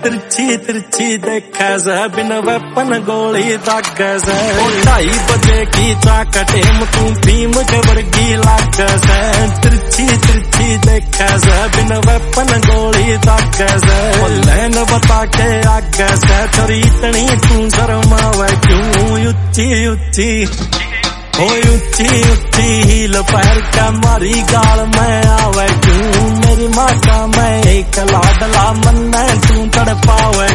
तिरछी तिरछी देखा से बिन वेपन गोली दागे से 2:30 बजे की चाकटेम तू भीम के वर्गी लाग से तिरछी तिरछी देखा से बिन वेपन गोली दागे से लैन बता के आगे से छोरी इतनी तू शर्मावे क्यों उच्ची उच्ची ऊंची ऊंची हील पैर का मारी गाल में आवे क्यों मेरी माँ का मैं एक लाडला मन में तू तड़पावे